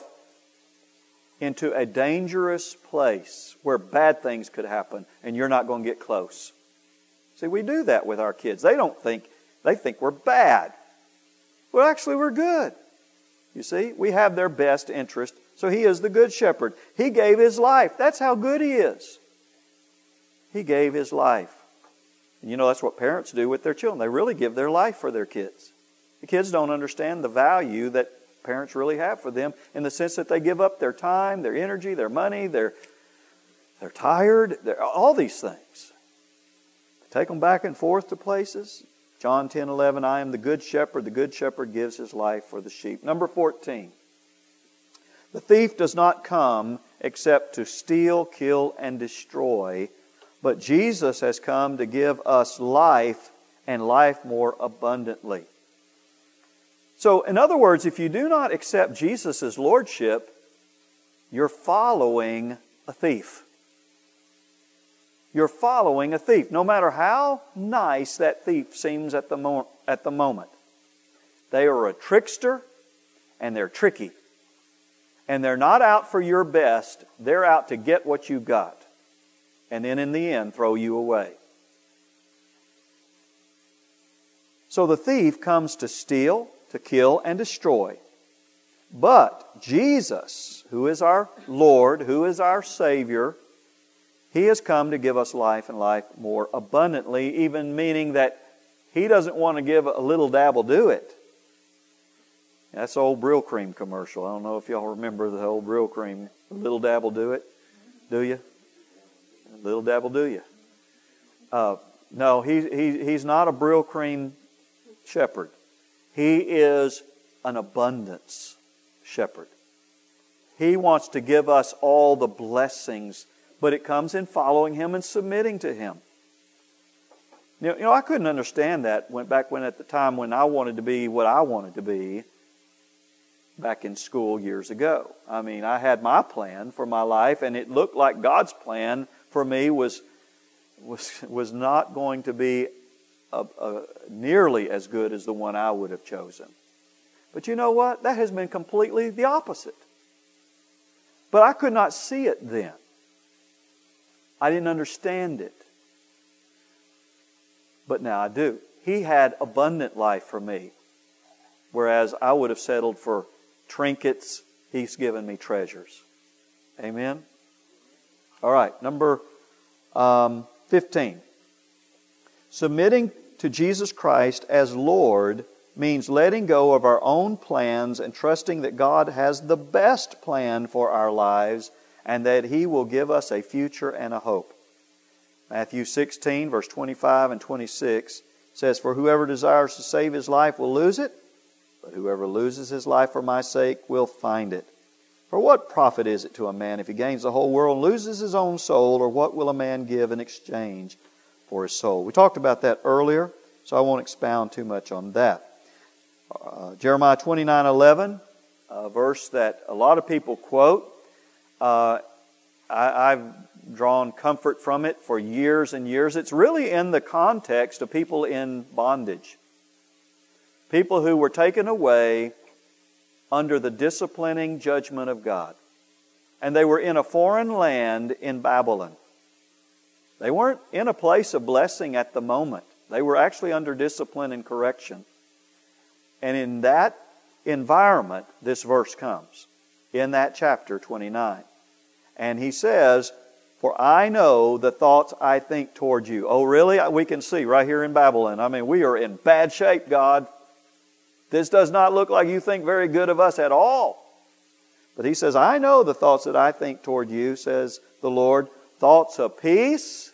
into a dangerous place where bad things could happen and you're not going to get close. See, we do that with our kids. They don't think, they think we're bad. Well, actually, we're good. You see, we have their best interest. So He is the good shepherd. He gave His life. That's how good He is. He gave His life. And you know, that's what parents do with their children. They really give their life for their kids. The kids don't understand the value that parents really have for them in the sense that they give up their time, their energy, their money, they're, they're tired, they're, all these things. They take them back and forth to places. John ten eleven, I am the good shepherd. The good shepherd gives his life for the sheep. Number fourteen. The thief does not come except to steal, kill, and destroy. But Jesus has come to give us life and life more abundantly. So, in other words, if you do not accept Jesus' lordship, you're following a thief. You're following a thief, no matter how nice that thief seems at the, mo- at the moment. They are a trickster, and they're tricky. And they're not out for your best. They're out to get what you got. And then in the end, throw you away. So the thief comes to steal, to kill, and destroy. But Jesus, who is our Lord, who is our Savior, He has come to give us life and life more abundantly, even meaning that He doesn't want to give a little dabble do it. That's the old Brill Cream commercial. I don't know if y'all remember the old Brill Cream. A little dabble do it. Do you? A little dabble do you? Uh, no, he, he, he's not a Brill-Cream shepherd. He is an abundance shepherd. He wants to give us all the blessings, but it comes in following Him and submitting to Him. You know, you know, I couldn't understand that when, back when at the time when I wanted to be what I wanted to be back in school years ago. I mean, I had my plan for my life, and it looked like God's plan for me was was was not going to be a, a, nearly as good as the one I would have chosen. But you know what? That has been completely the opposite. But I could not see it then. I didn't understand it. But now I do. He had abundant life for me. Whereas I would have settled for trinkets. He's given me treasures. Amen? All right, number um, fifteen. Submitting to Jesus Christ as Lord means letting go of our own plans and trusting that God has the best plan for our lives and that He will give us a future and a hope. Matthew sixteen, verse twenty-five and twenty-six says, "For whoever desires to save his life will lose it, but whoever loses his life for my sake will find it. For what profit is it to a man if he gains the whole world and loses his own soul, or what will a man give in exchange for his soul?" We talked about that earlier, so I won't expound too much on that. Uh, Jeremiah twenty-nine eleven, a verse that a lot of people quote. Uh, I, I've drawn comfort from it for years and years. It's really in the context of people in bondage. People who were taken away under the disciplining judgment of God. And they were in a foreign land in Babylon. They weren't in a place of blessing at the moment. They were actually under discipline and correction. And in that environment, this verse comes. In that chapter twenty-nine. And he says, "For I know the thoughts I think toward you." Oh, really? We can see right here in Babylon. I mean, we are in bad shape, God. This does not look like you think very good of us at all. But he says, "I know the thoughts that I think toward you," says the Lord, "thoughts of peace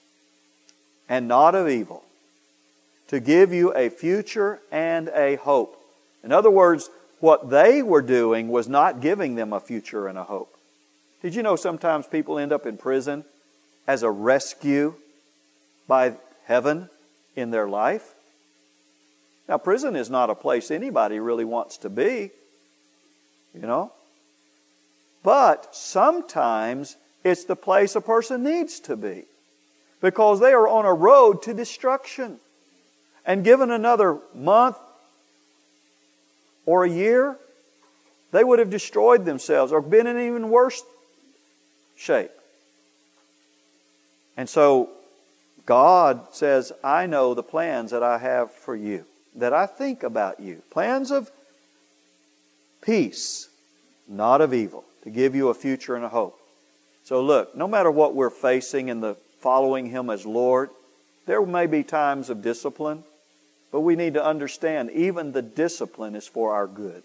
and not of evil, to give you a future and a hope." In other words, what they were doing was not giving them a future and a hope. Did you know sometimes people end up in prison as a rescue by heaven in their life? Now, prison is not a place anybody really wants to be, you know. But sometimes it's the place a person needs to be because they are on a road to destruction. And given another month or a year, they would have destroyed themselves or been in even worse shape. And so God says, "I know the plans that I have for you, that I think about you. Plans of peace, not of evil, to give you a future and a hope." So look, no matter what we're facing in the following Him as Lord, there may be times of discipline, but we need to understand even the discipline is for our good.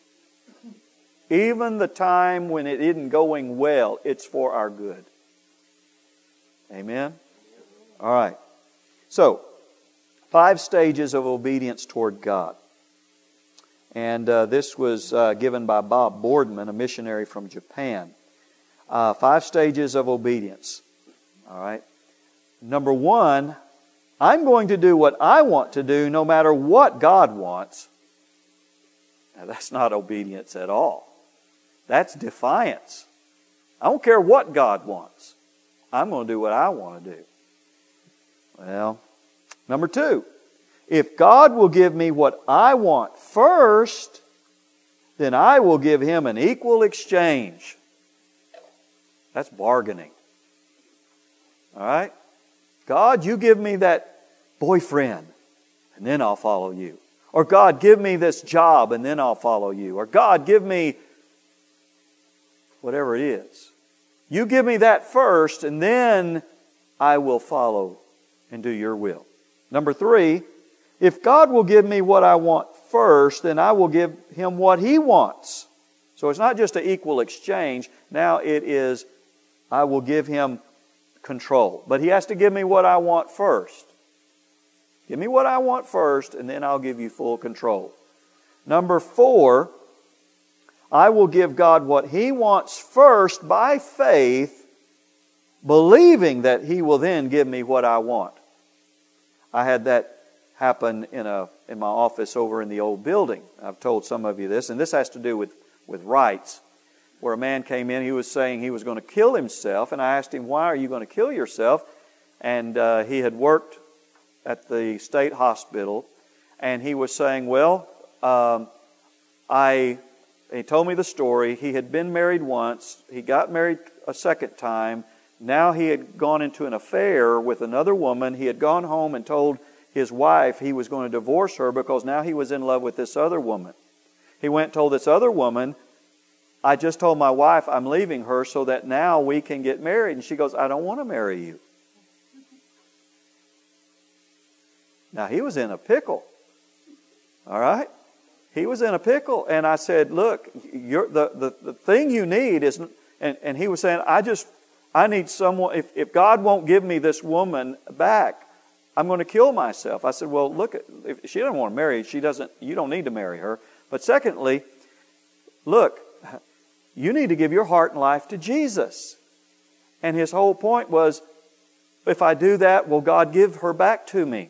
Even the time when it isn't going well, it's for our good. Amen? All right. So, five stages of obedience toward God. And uh, this was uh, given by Bob Boardman, a missionary from Japan. Uh, five stages of obedience. All right. Number one, I'm going to do what I want to do no matter what God wants. Now, that's not obedience at all. That's defiance. I don't care what God wants. I'm going to do what I want to do. Well, number two, if God will give me what I want first, then I will give Him an equal exchange. That's bargaining. All right? God, you give me that boyfriend, and then I'll follow you. Or God, give me this job, and then I'll follow you. Or God, give me whatever it is. You give me that first, and then I will follow and do your will. Number three, if God will give me what I want first, then I will give Him what He wants. So it's not just an equal exchange. Now it is, I will give Him control. But He has to give me what I want first. Give me what I want first, and then I'll give you full control. Number four, I will give God what He wants first by faith, believing that He will then give me what I want. I had that happen in a in my office over in the old building. I've told some of you this, and this has to do with, with rights, where a man came in, he was saying he was going to kill himself, and I asked him, why are you going to kill yourself? And uh, he had worked at the state hospital, and he was saying, well, um, I... He told me the story. He had been married once. He got married a second time. Now he had gone into an affair with another woman. He had gone home and told his wife he was going to divorce her because now he was in love with this other woman. He went and told this other woman, I just told my wife I'm leaving her so that now we can get married. And she goes, I don't want to marry you. Now he was in a pickle. All right? He was in a pickle. And I said, look, you're, the, the, the thing you need is, and, and he was saying, I just, I need someone, if, if God won't give me this woman back, I'm going to kill myself. I said, well, look, if she doesn't want to marry, she doesn't, you don't need to marry her. But secondly, look, you need to give your heart and life to Jesus. And his whole point was, if I do that, will God give her back to me?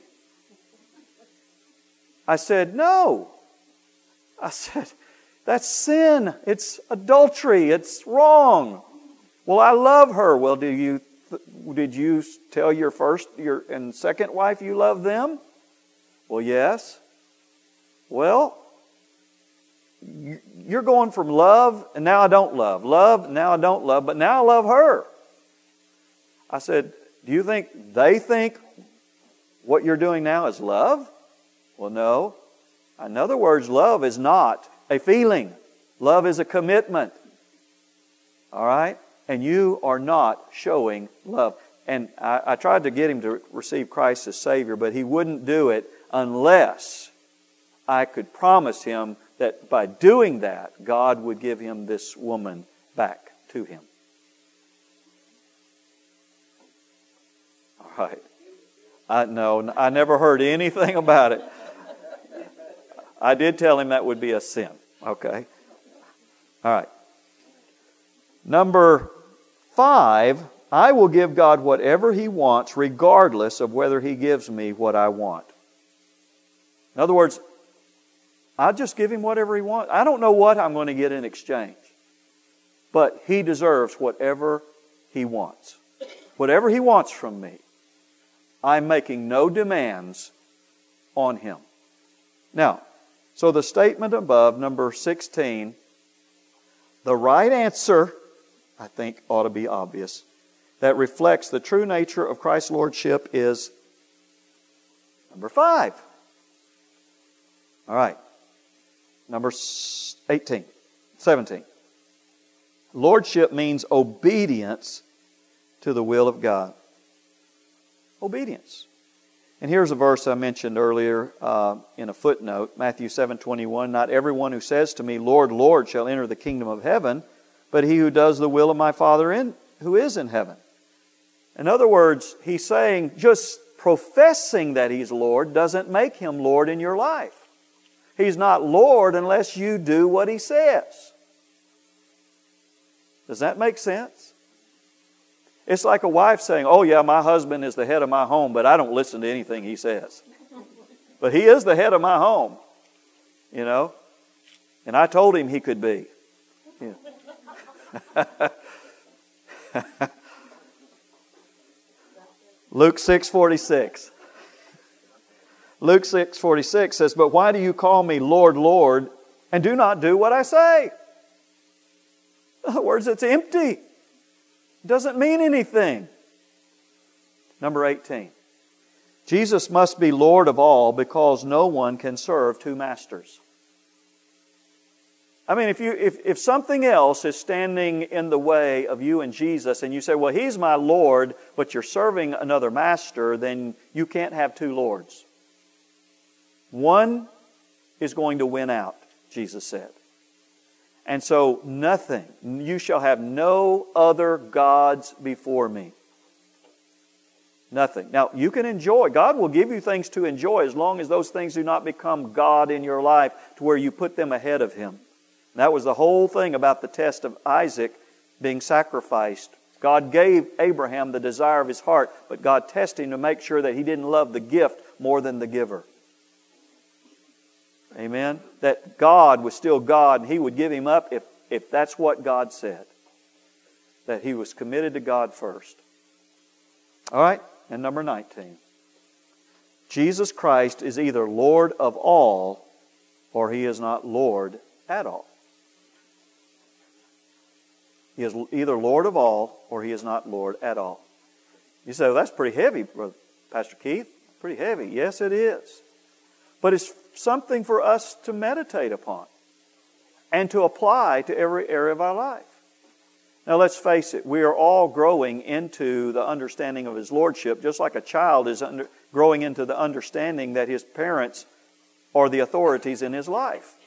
I said, no. I said, that's sin. It's adultery. It's wrong. Well, I love her. Well, do you did you tell your first your and second wife you love them? Well, yes. Well, you're going from love and now I don't love. Love, now I don't love, but now I love her. I said, do you think they think what you're doing now is love? Well, no. In other words, love is not a feeling. Love is a commitment. All right? And you are not showing love. And I, I tried to get him to receive Christ as Savior, but he wouldn't do it unless I could promise him that by doing that, God would give him this woman back to him. All right. I no, I never heard anything about it. I did tell him that would be a sin. Okay. All right. Number five, I will give God whatever He wants regardless of whether He gives me what I want. In other words, I'll just give Him whatever He wants. I don't know what I'm going to get in exchange. But He deserves whatever He wants. Whatever He wants from me. I'm making no demands on Him. Now, so the statement above, number sixteen, the right answer, I think, ought to be obvious, that reflects the true nature of Christ's Lordship is number five. All right. Number eighteen, seventeen. Lordship means obedience to the will of God. Obedience. And here's a verse I mentioned earlier uh, in a footnote, Matthew seven twenty-one. Not everyone who says to me, Lord, Lord, shall enter the kingdom of heaven, but he who does the will of my Father in, who is in heaven. In other words, he's saying just professing that he's Lord doesn't make him Lord in your life. He's not Lord unless you do what he says. Does that make sense? It's like a wife saying, oh yeah, my husband is the head of my home, but I don't listen to anything he says. But he is the head of my home, you know. And I told him he could be. Yeah. Luke six forty-six. Luke six forty-six says, but why do you call me Lord, Lord, and do not do what I say? In other words, it's empty. It doesn't mean anything. Number eighteen. Jesus must be Lord of all because no one can serve two masters. I mean, if you if, if something else is standing in the way of you and Jesus and you say, well, He's my Lord, but you're serving another master, then you can't have two Lords. One is going to win out, Jesus said. And so nothing, you shall have no other gods before me. Nothing. Now, you can enjoy. God will give you things to enjoy as long as those things do not become God in your life to where you put them ahead of Him. And that was the whole thing about the test of Isaac being sacrificed. God gave Abraham the desire of his heart, but God tested him to make sure that he didn't love the gift more than the giver. Amen? That God was still God and He would give him up if, if that's what God said. That he was committed to God first. All right, and number nineteen. Jesus Christ is either Lord of all or He is not Lord at all. He is either Lord of all or He is not Lord at all. You say, well, that's pretty heavy, Pastor Keith. Pretty heavy. Yes, it is. But it's something for us to meditate upon and to apply to every area of our life. Now, let's face it. We are all growing into the understanding of His Lordship, just like a child is under, growing into the understanding that his parents are the authorities in his life.